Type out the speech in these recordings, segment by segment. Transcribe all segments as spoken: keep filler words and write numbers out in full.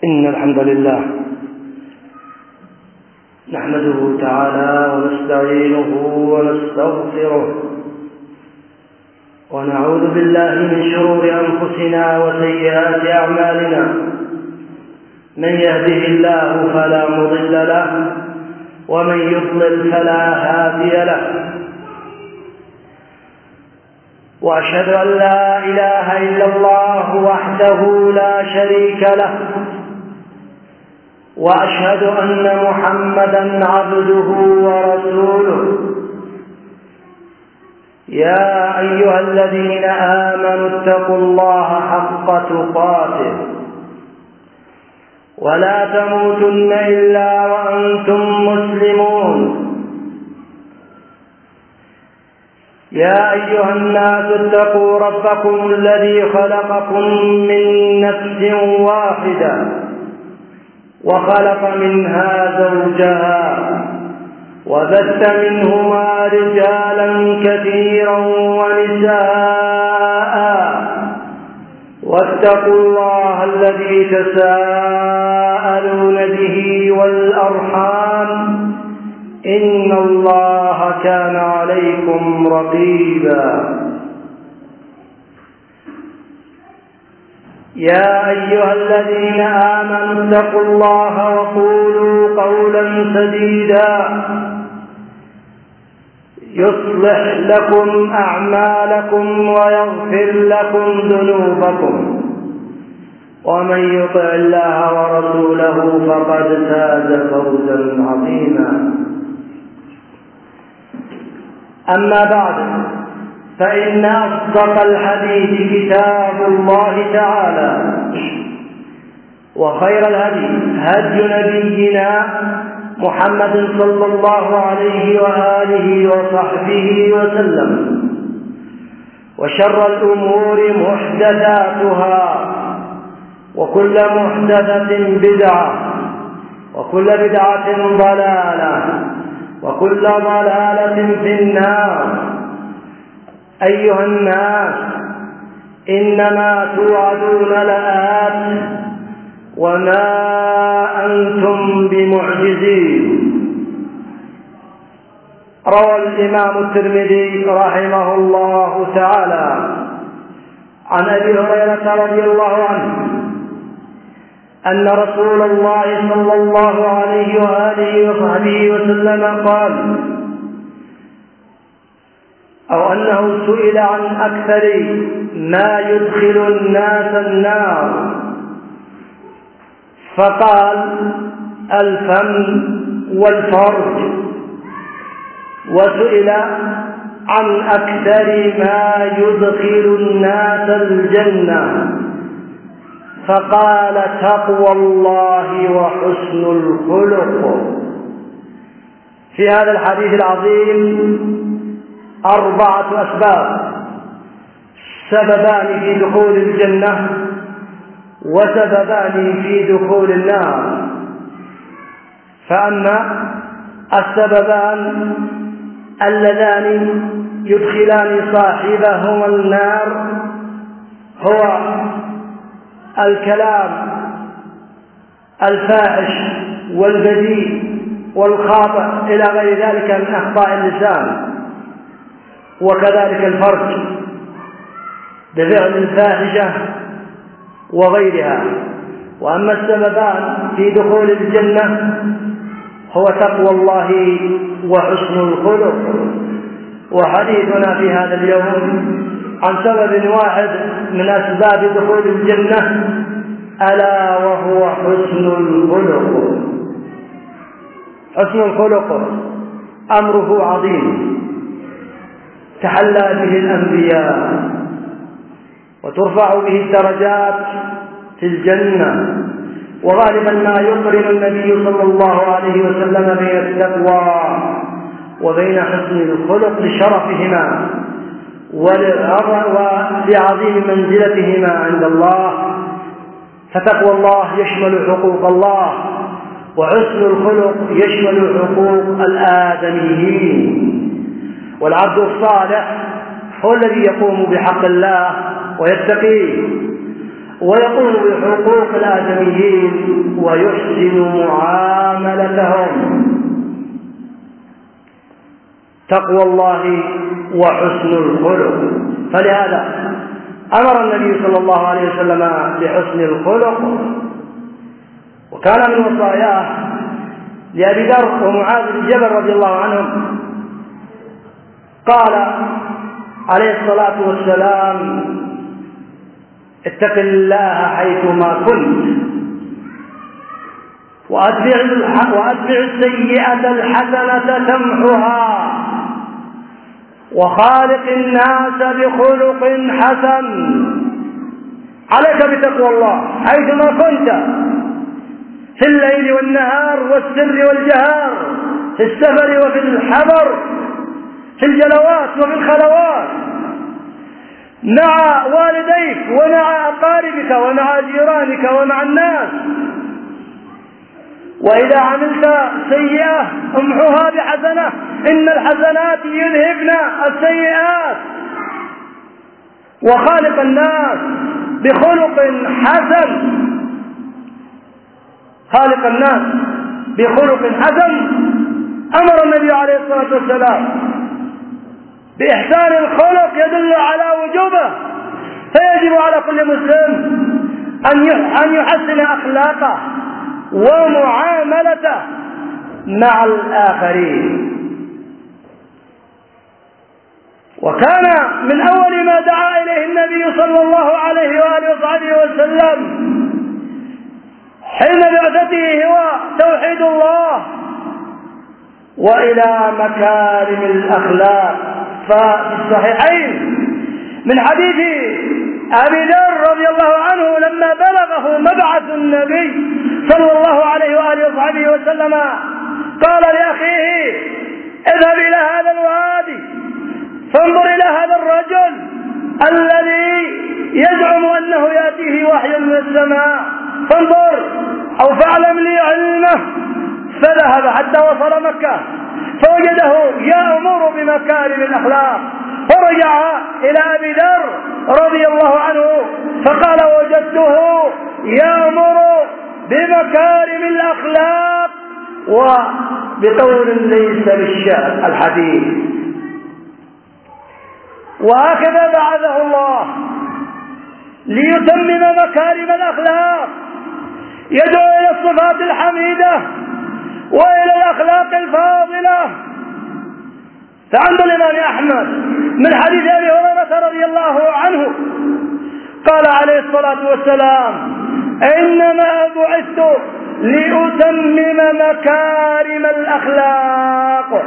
إن الحمد لله نحمده تعالى ونستعينه ونستغفره ونعوذ بالله من شرور أنفسنا وسيئات أعمالنا. من يهده الله فلا مضل له ومن يضلل فلا هادي له، وأشهد أن لا إله إلا الله وحده لا شريك له، وأشهد أن محمدا عبده ورسوله. يا أيها الذين آمنوا اتقوا الله حق تقاته ولا تموتن إلا وأنتم مسلمون. يا أيها الناس اتقوا ربكم الذي خلقكم من نفس واحدة وخلق منها زوجها وبث منهما رجالا كثيرا ونساء، واتقوا الله الذي تساءلون به والأرحام إن الله كان عليكم رقيبا. يا أيها الذين آمنوا اتقوا الله وقولوا قولا سديدا يصلح لكم أعمالكم ويغفر لكم ذنوبكم، ومن يطع الله ورسوله فقد فاز فوزا عظيما. أما بعد، فإن أصدق الحديث كتاب الله تعالى، وخير الهدي هدي نبينا محمد صلى الله عليه وآله وصحبه وسلم، وشر الأمور محدثاتها، وكل محدثة بدعة، وكل بدعة ضلالة، وكل ضلالة في النار. أيها الناس، إنما توعدون لآت وما أنتم بمعجزين. روى الإمام الترمذي رحمه الله تعالى عن أبي هريرة رضي الله عنه أن رسول الله صلى الله عليه وآله وصحبه وسلم قال، أو أنه سئل عن أكثر ما يدخل الناس النار فقال: الفم والفرج. وسئل عن أكثر ما يدخل الناس الجنة فقال: تقوى الله وحسن الخلق. في هذا الحديث العظيم أربعة أسباب، سببان في دخول الجنة وسببان في دخول النار. فأما السببان اللذان يدخلان صاحبهما النار هو الكلام الفاحش والبذيء والخاطئ إلى غير ذلك من أخطاء اللسان، وكذلك الفرج بفعل الفاحشة وغيرها. وأما السببان في دخول الجنة هو تقوى الله وحسن الخلق. وحديثنا في هذا اليوم عن سبب واحد من أسباب دخول الجنة، ألا وهو حسن الخلق. حسن الخلق أمره عظيم، تحلى به الأنبياء وترفع به الدرجات في الجنة. وغالبا ما يقرن النبي صلى الله عليه وسلم بين التقوى وبين حسن الخلق لشرفهما ولعظيم منزلتهما عند الله. فتقوى الله يشمل حقوق الله، وحسن الخلق يشمل حقوق الآدميين. والعبد الصالح هو الذي يقوم بحق الله ويتقيه، ويقوم بحقوق الآدميين ويحسن معاملتهم. تقوى الله وحسن الخلق. فلهذا أمر النبي صلى الله عليه وسلم بحسن الخلق، وكان من وصاياه لأبي ذر ومعاذ بن جبل رضي الله عنهم قال عليه الصلاة والسلام: اتق الله حيثما كنت وأتبع السيئة الحسنة تمحها وخالق الناس بخلق حسن. عليك بتقوى الله حيثما كنت، في الليل والنهار والسر والجهار، في السفر وفي الحضر، في الجلوات وفي الخلوات، مع والديك ومع أقاربك ومع جيرانك ومع الناس. وإذا عملت سيئة امحها بحسنة، إن الحسنات يذهبن السيئات. وخالق الناس بخلق حسن، خالق الناس بخلق حسن. أمر النبي عليه الصلاة والسلام بإحسان الخلق يدل على وجوبه، فيجب على كل مسلم أن يحسن أخلاقه ومعاملته مع الآخرين. وكان من أول ما دعا إليه النبي صلى الله عليه وآله وصحبه وسلم حين بعثته هو توحيد الله وإلى مكارم الأخلاق. ففي الصحيحين من حديث أبي ذر رضي الله عنه لما بلغه مبعث النبي صلى الله عليه وآله وصحبه وسلم قال لأخيه: اذهب إلى هذا الوادي فانظر إلى هذا الرجل الذي يزعم أنه يأتيه وحي من السماء، فانظر أو فاعلم لي علمه. فذهب حتى وصل مكة فوجده يأمر بمكارم الأخلاق، فرجع إلى أبي ذر رضي الله عنه فقال: وجدته يأمر بمكارم الأخلاق وبقول ليس بالشعر الحديث. وهكذا بعثه الله ليتمم مكارم الأخلاق، يدعو إلى الصفات الحميدة وإلى الأخلاق الفاضلة. فعند الإمام أحمد من حديث أبي هريرة رضي الله عنه قال عليه الصلاة والسلام: إنما بعثت لأتمم مكارم الأخلاق.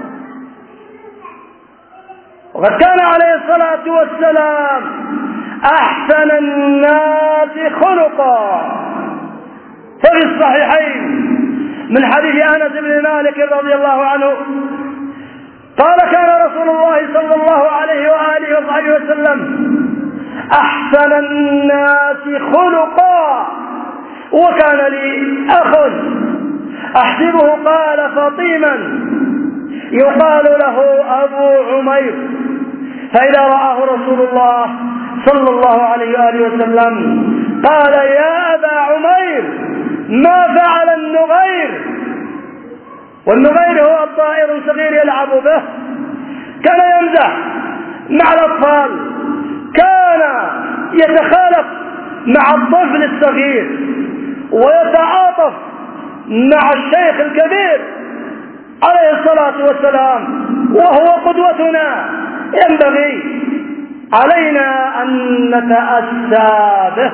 وقد كان عليه الصلاة والسلام أحسن الناس خلقا. ففي الصحيحين من حديث أنس بن مالك رضي الله عنه قال: كان رسول الله صلى الله عليه وآله وصحبه وسلم أحسن الناس خلقا. وكان لي أخ أحسبه قال فطيما يقال له أبو عمير، فإذا رآه رسول الله صلى الله عليه وآله وسلم قال: يا أبا عمير ما فعل النغير؟ والنغير هو الطائر الصغير يلعب به. كان يمزح مع الأطفال، كان يتخالف مع الطفل الصغير ويتعاطف مع الشيخ الكبير عليه الصلاة والسلام، وهو قدوتنا. ينبغي علينا أن نتأسى به.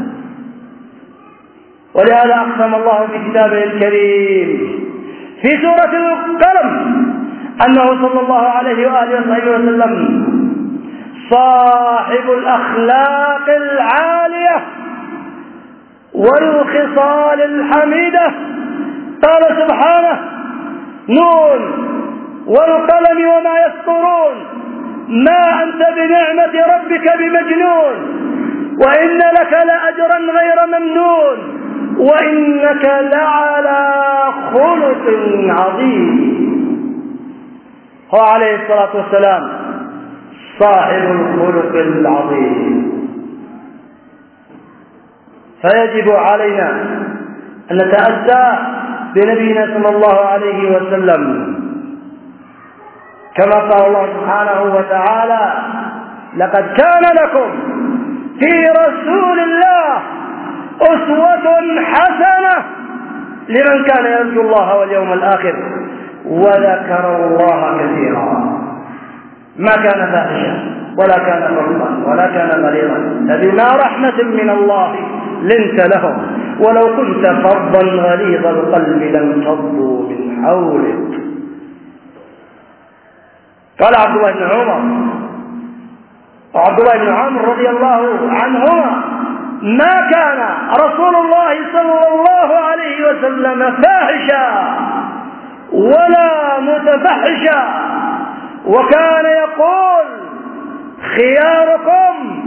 ولهذا أقسم الله في كتابه الكريم في سورة القلم أنه صلى الله عليه وآله وسلم صاحب الأخلاق العالية والخصال الحميدة. قال سبحانه: نون والقلم وما يسطرون ما أنت بنعمة ربك بمجنون وإن لك لأجرا غير ممنون وإنك لعلى خلق عظيم. هو عليه الصلاة والسلام صاحب الخلق العظيم. فيجب علينا أن نتأسى بنبينا صلى الله عليه وسلم، كما قال الله سبحانه وتعالى: لقد كان لكم في رسول الله أسوة حسنة لمن كان يرجو الله واليوم الآخر وذكر الله كثيرا. ما كان فاحشا ولا كان فظا ولا كان غليظا، فبما رحمة من الله لنت لهم ولو كنت فظا غليظ القلب لانفضوا من حولك. قال عبد الله بن عمر وعبد الله بن عمرو رضي الله عنهما: ما كان رسول الله صلى الله عليه وسلم فاحشا ولا متفحشا، وكان يقول: خياركم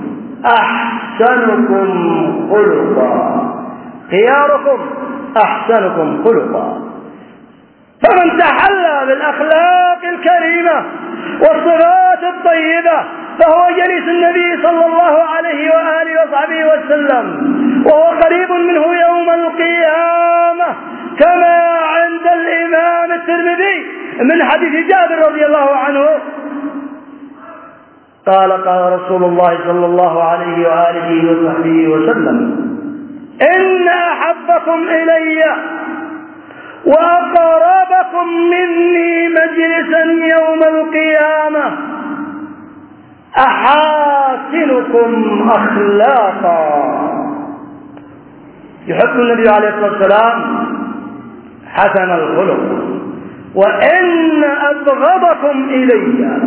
أحسنكم خلقا، خياركم أحسنكم خلقا. فمن تحلى بالأخلاق الكريمة والصفات الطيبة فهو جليس النبي صلى الله عليه وآله وصحبه وسلم، وهو قريب منه يوم القيامة، كما عند الإمام الترمذي من حديث جابر رضي الله عنه قال: قال رسول الله صلى الله عليه وآله وصحبه وسلم: إن أحبكم إلي وأقربكم مني مجلسا يوم القيامة أحاسنكم أخلاقا. يحب النبي عليه الصلاة والسلام حسن الخلق. وإن أبغضكم إلي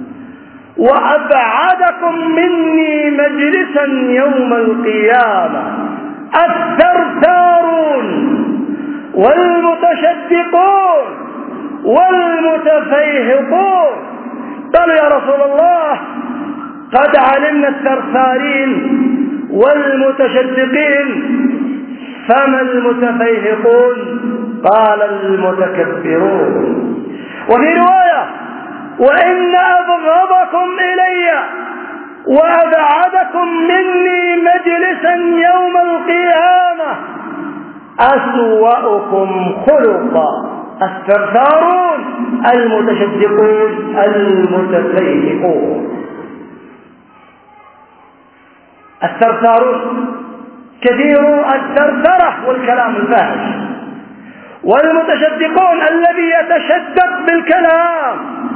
وأبعدكم مني مجلسا يوم القيامة الثرثارون والمتشدقون والمتفيهقون. قالوا: يا رسول الله قد علمنا الثرثارين والمتشدقين، فما المتفيهقون؟ قال: المتكبرون. وفي رواية: وإن أبغضكم إلي وأبعدكم مني مجلسا يوم القيامة أسوأكم خلقا الثرثارون المتشدقون المتفيهقون. الثرثارون كثير الثرثرة والكلام الفاحش، والمتشدقون الذي يتشدق بالكلام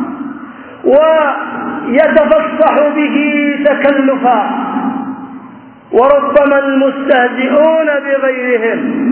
ويتفصح به تكلفا، وربما المستهزئون بغيرهم.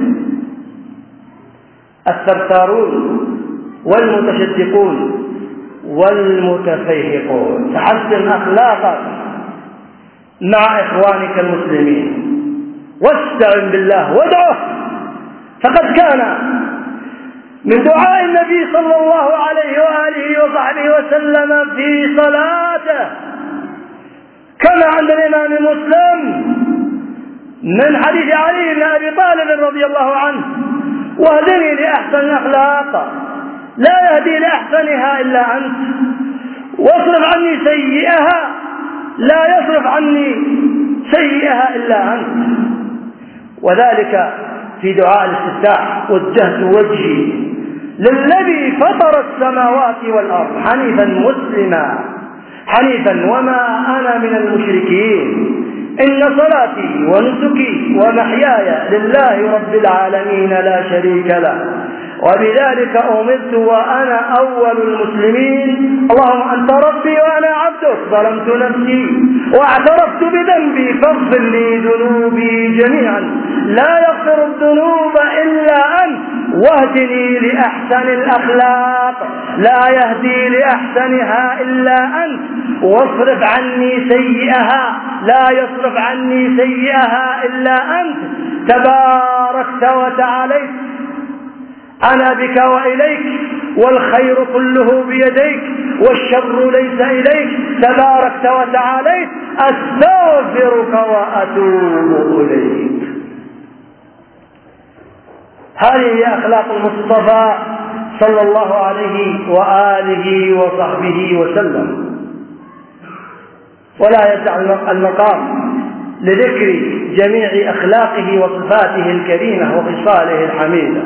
الثرثارون والمتشدقون والمتفيهقون. تحسن أخلاقك مع إخوانك المسلمين واستعن بالله وادعه، فقد كان من دعاء النبي صلى الله عليه وآله وصحبه وسلم في صلاته كما عند الإمام مسلم من حديث علي بن أبي طالب رضي الله عنه: واهدني لأحسن الأخلاق لا يهدي لأحسنها إلا أنت، واصرف عني سيئها لا يصرف عني سيئها إلا أنت. وذلك في دعاء الاستفتاح: وجهت وجهي للذي فطر السماوات والأرض حنيفا مسلما حنيفا وما أنا من المشركين، إن صلاتي ونسكي ومحياي لله رب العالمين لا شريك له، وبذلك أمرت وأنا أول المسلمين. اللهم أنت ربي وأنا عبدك، ظلمت نفسي واعترفت بذنبي فاغفر لي ذنوبي جميعا، لا يغفر الذنوب إلا أنت، واهدني لأحسن الأخلاق لا يهدي لأحسنها إلا أنت، واصرف عني سيئها لا يصرف عني سيئها إلا أنت، تباركت وتعاليت، أنا بك وإليك، والخير كله بيديك، والشر ليس إليك، تباركت وتعاليت، أستغفرك وأتوب إليك. هذه هي أخلاق المصطفى صلى الله عليه وآله وصحبه وسلم. ولا يسع المقام لذكر جميع أخلاقه وصفاته الكريمة وخصاله الحميدة،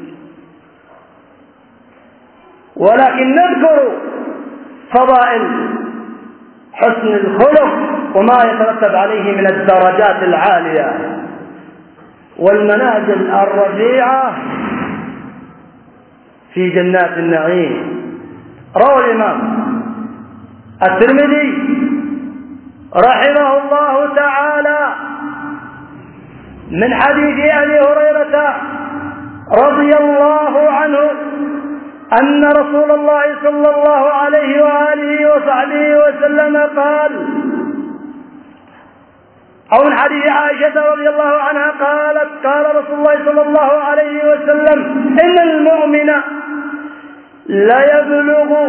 ولكن نذكر فضائل حسن الخلق وما يترتب عليه من الدرجات العالية والمنازل الرفيعة في جنات النعيم. روى الإمام الترمذي رحمه الله تعالى من حديث أبي هريرة رضي الله عنه أن رسول الله صلى الله عليه وآله وصحبه وسلم قال، أو من حديث عائشة رضي الله عنها قالت قال رسول الله صلى الله عليه وسلم: إن المؤمن لا يبلغ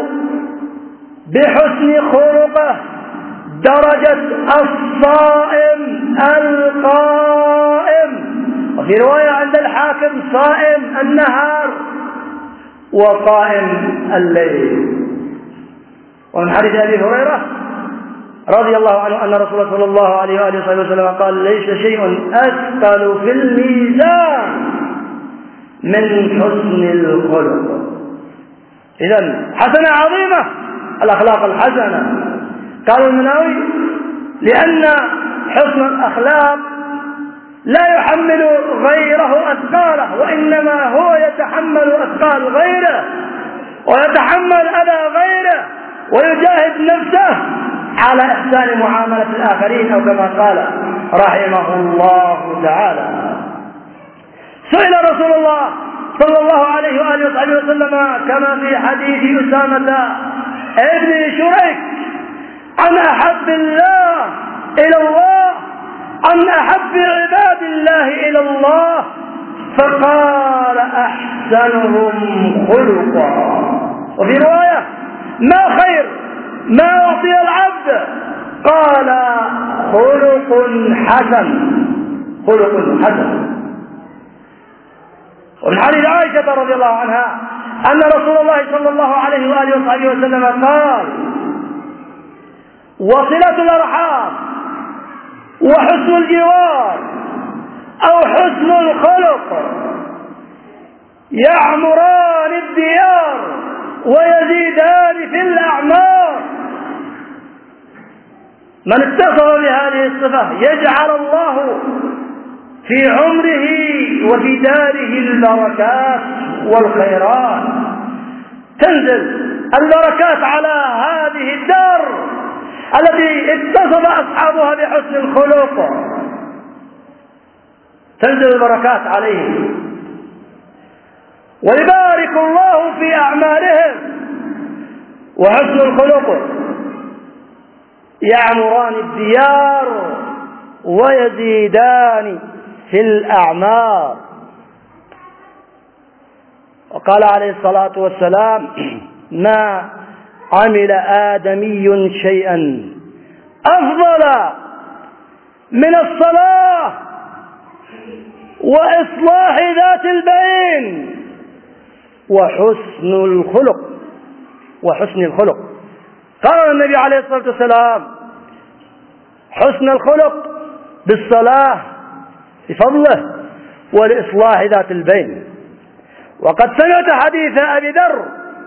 بحسن خلقه درجة الصائم القائم، وفي رواية عند الحاكم صائم النهار وقائم الليل. ومن حديث أبي هريرة رضي الله عنه أن رسول الله صلى الله عليه وآله وسلم قال: ليس شيء أثقل في الميزان من حسن الخلق. إذن حسنة عظيمة الأخلاق الحسنة. قال المناوي: لأن حسن الأخلاق لا يحمل غيره أثقاله، وإنما هو يتحمل أثقال غيره ويتحمل أذى غيره ويجاهد نفسه على إحسان معاملة الآخرين، أو كما قال رحمه الله تعالى. سئل رسول الله صلى الله عليه وآله وصحبه وسلم كما في حديث أسامة ابن شريك عن أحب الله إلى الله عن أحب عباد الله إلى الله، فقال: أحسنهم خلقا. وفي رواية: ما خير ما أعطي العبد؟ قال: خلق حسن. خلق حسن. ومن حديث عائشة رضي الله عنها أن رسول الله صلى الله عليه وآله وصحبه وسلم قال: وصلة الأرحام وحسن الجوار أو حسن الخلق يعمران الديار ويزيدان في الأعمار. من اتصف بهذه الصفة يجعل الله في عمره وفي داره البركات والخيرات. تنزل البركات على هذه الدار التي اتصف أصحابها بحسن الخلق، تنزل البركات عليهم ويبارك الله في أعمالهم. وحسن الخلق يعمران الديار ويزيدان في الأعمار. وقال عليه الصلاة والسلام: ما عمل آدمي شيئا أفضل من الصلاة وإصلاح ذات البين وحسن الخلق. وحسن الخلق قال النبي عليه الصلاة والسلام: حسن الخلق بالصلاة بفضله ولإصلاح ذات البين. وقد سمعت حديث أبي ذر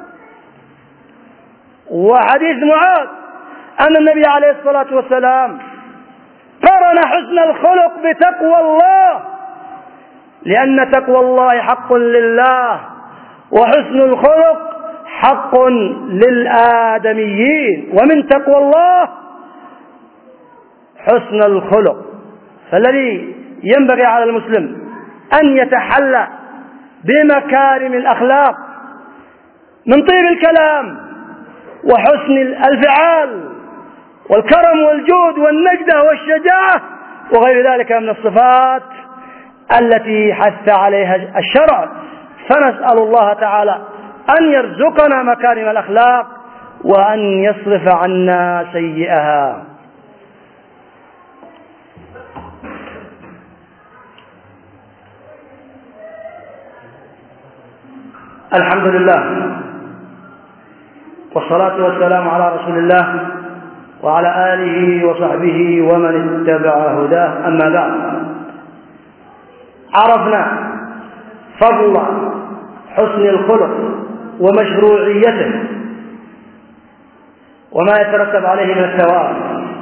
وحديث معاذ أن النبي عليه الصلاة والسلام قرن حسن الخلق بتقوى الله، لأن تقوى الله حق لله وحسن الخلق حق للآدميين، ومن تقوى الله حسن الخلق. فالذي ينبغي على المسلم أن يتحلى بمكارم الأخلاق من طيب الكلام وحسن الفعال والكرم والجود والنجدة والشجاعة وغير ذلك من الصفات التي حث عليها الشرع. فنسأل الله تعالى أن يرزقنا مكارم الأخلاق وأن يصرف عنا سيئها. الحمد لله والصلاة والسلام على رسول الله وعلى آله وصحبه ومن اتبع هداه. أما بعد، عرفنا فضل حسن الخلق ومشروعيته وما يترتب عليه من الثواب،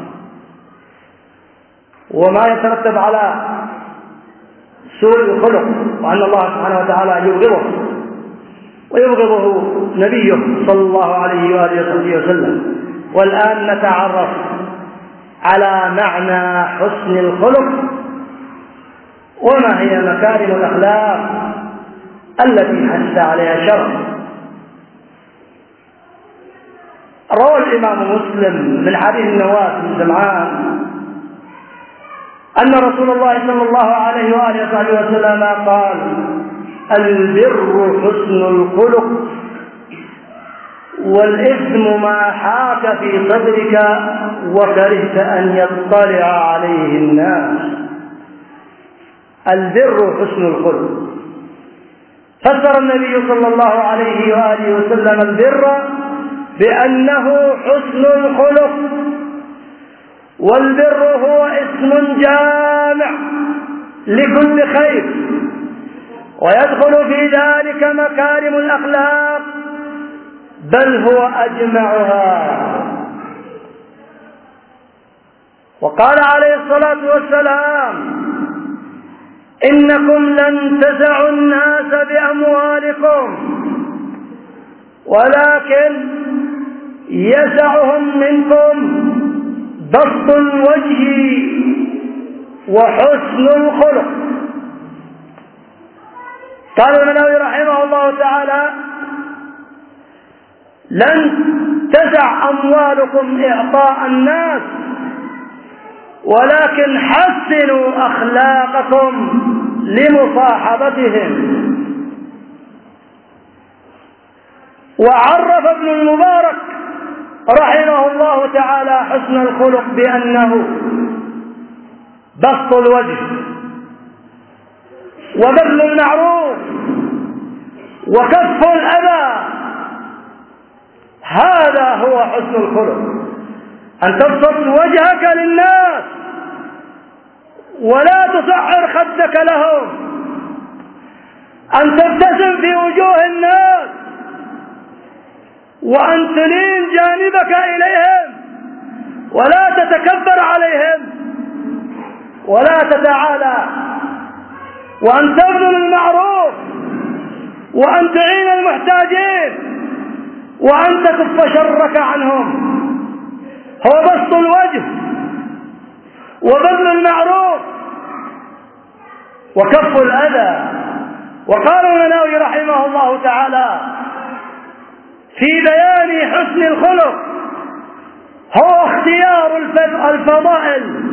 وما يترتب على سوء الخلق، وأن الله سبحانه وتعالى يبغضه ويبغضه نبيه صلى الله عليه وآله وسلم. والآن نتعرف على معنى حسن الخلق وما هي مكارم الأخلاق التي حث عليها الشرع. روى الإمام مسلم من حديث النواس بن سمعان أن رسول الله صلى الله عليه وآله وسلم قال: البر حسن الخلق، والإثم ما حاك في صدرك وكرهت أن يطلع عليه الناس. البر حسن الخلق. فسر النبي صلى الله عليه وآله وسلم البر بأنه حسن الخلق، والبر هو اسم جامع لكل خير، ويدخل في ذلك مكارم الأخلاق، بل هو أجمعها. وقال عليه الصلاة والسلام: إنكم لن تسعوا الناس بأموالكم، ولكن يسعهم منكم بسط الوجه وحسن الخلق. قال المناوي رحمه الله تعالى: لن تسع أموالكم إعطاء الناس، ولكن حسنوا أخلاقكم لمصاحبتهم. وعرف ابن المبارك رحمه الله تعالى حسن الخلق بأنه بسط الوجه وبذل المعروف وكف الأذى. هذا هو حسن الخلق، أن تبسط وجهك للناس ولا تصعر خدك لهم، أن تبتسم في وجوه الناس، وأن تلين جانبك إليهم ولا تتكبر عليهم ولا تتعالى، وأن تبذل المعروف، وأن تعين المحتاجين، وأن تكف شرك عنهم. هو بسط الوجه وبذل المعروف وكف الأذى. وقال المناوي رحمه الله تعالى في بيان حسن الخلق: هو اختيار الفضائل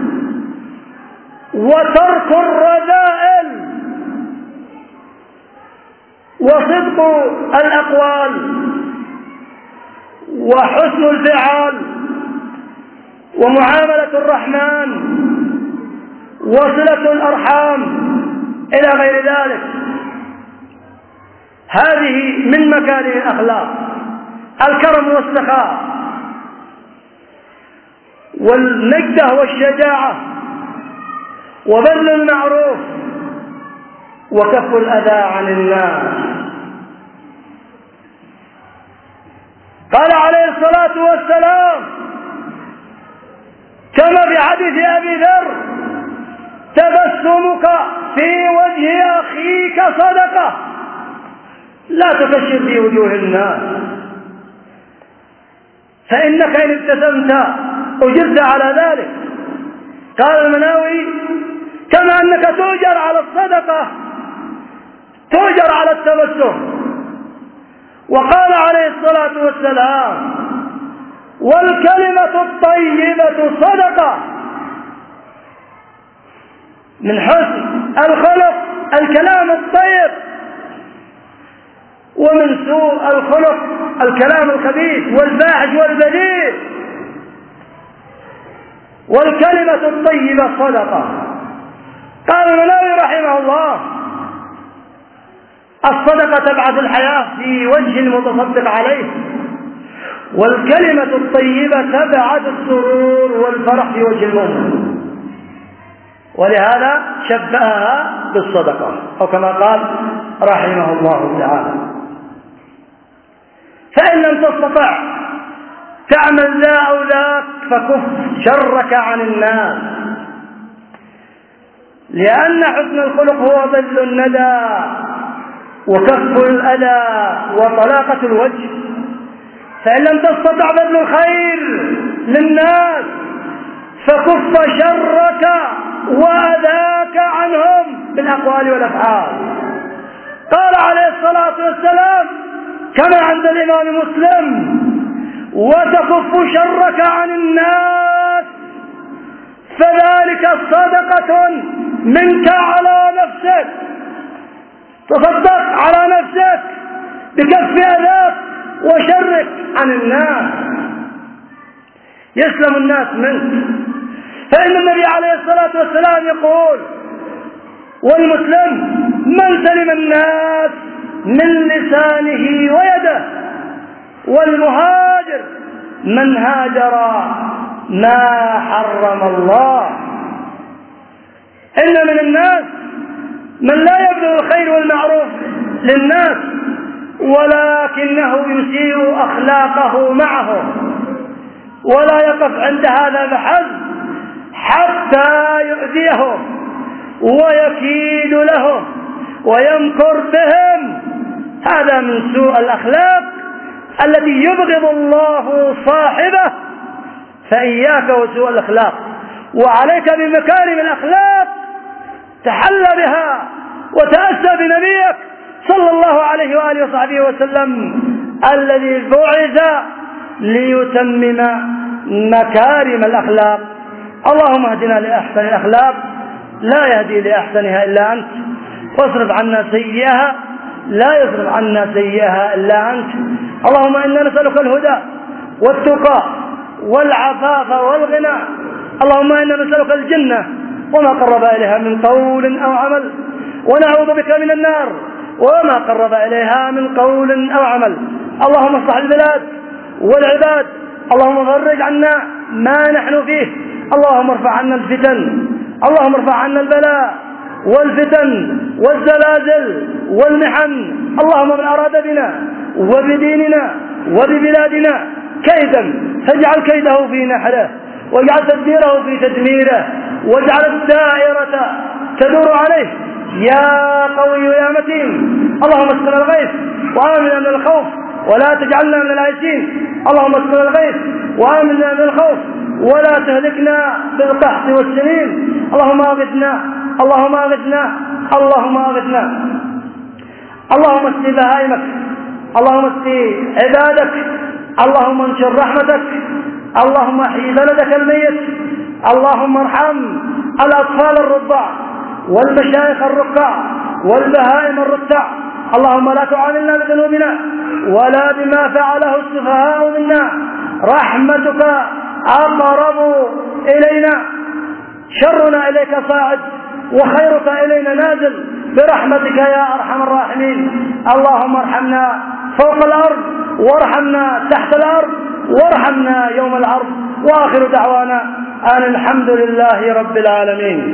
وترك الرذائل، وصدق الأقوال، وحسن الفعال، ومعاملة الرحمن، وصلة الأرحام، إلى غير ذلك. هذه من مكارم الأخلاق: الكرم والسخاء، والنجدة والشجاعة، وبذل المعروف، وكف الأذى عن الناس. قال عليه الصلاة والسلام كما في حديث أبي ذر: تبسمك في وجه أخيك صدقة، لا تبشر في وجوه الناس، فإنك إن ابتسمت أجرت على ذلك. قال المناوي: كما أنك تؤجر على الصدقة تؤجر على التبسم. وقال عليه الصلاة والسلام: والكلمة الطيبة صدقة. من حسن الخلق الكلام الطيب، ومن سوء الخلق الكلام الخبيث والفاحش والبذيء. والكلمة الطيبة صدقة. قال المناوي رحمه الله: الصدقة تبعث الحياة في وجه المتصدق عليه، والكلمة الطيبة تبعث السرور والفرح في وجه المؤمن، ولهذا شبهها بالصدقة، أو كما قال رحمه الله تعالى. فإن لم تستطع تعمل ذا أو ذاك فكف شرك عن الناس، لأن حسن الخلق هو بذل الندى وكف الأذى وطلاقة الوجه. فإن لم تستطع بذل الخير للناس فكف شرك وأذاك عنهم بالأقوال والأفعال. قال عليه الصلاة والسلام كما عند الإمام مسلم: وتكف شرك عن الناس فذلك صدقة منك على نفسك. تصدق على نفسك بكف أذاك وشرك عن الناس يسلم الناس منك. فإن النبي عليه الصلاة والسلام يقول: والمسلم من سلم الناس من لسانه ويده، والمهاجر من هاجر ما حرم الله. إن من الناس من لا يبذل الخير والمعروف للناس ولكنه يسيء أخلاقه معهم، ولا يقف عند هذا بحث حتى يؤذيهم ويكيد لهم ويمكر بهم. هذا من سوء الأخلاق الذي يبغض الله صاحبه. فإياك وسوء الأخلاق، وعليك بمكارم الأخلاق، تحلى بها وتأسى بنبيك صلى الله عليه وآله وصحبه وسلم الذي بعث ليتمم مكارم الأخلاق. اللهم اهدنا لأحسن الأخلاق، لا يهدي لأحسنها إلا أنت، واصرف عنا سيئها، لا يصرف عنا سيئها إلا أنت. اللهم إنا نسألك الهدى والتقى والعفاف والغنى. اللهم إنا نسألك الجنة وما قرب إليها من قول أو عمل، ونعوذ بك من النار وما قرب إليها من قول أو عمل. اللهم اصلح البلاد والعباد، اللهم فرج عنا ما نحن فيه، اللهم ارفع عنا الفتن، اللهم ارفع عنا البلاء والفتن والزلازل والمحن. اللهم من أراد بنا وبديننا وببلادنا كيدا فاجعل كيده في نحره، واجعل تدبيره في تدميره، واجعل الدائرة تدور عليه يا قوي يا متين. اللهم اسقنا الغيث وآمنا من الخوف ولا تجعلنا من العائسين. اللهم اسقنا الغيث وآمنا من الخوف ولا تهلكنا بالقحط والسنين. اللهم اغثنا اللهم اغثنا اللهم اغثنا. اللهم اسق بهائمك، اللهم اسق عبادك، اللهم انشر رحمتك، اللهم احيي بلدك الميت. اللهم ارحم الأطفال الرضع والمشايخ الركع والبهائم الرتع. اللهم لا تعاملنا بذنوبنا ولا بما فعله السفهاء منا، رحمتك أقرب إلينا، شرنا إليك صاعد وخيرك إلينا نازل برحمتك يا أرحم الراحمين. اللهم ارحمنا فوق الأرض وارحمنا تحت الأرض وارحمنا يوم العرض. وآخر دعوانا أن الحمد لله رب العالمين.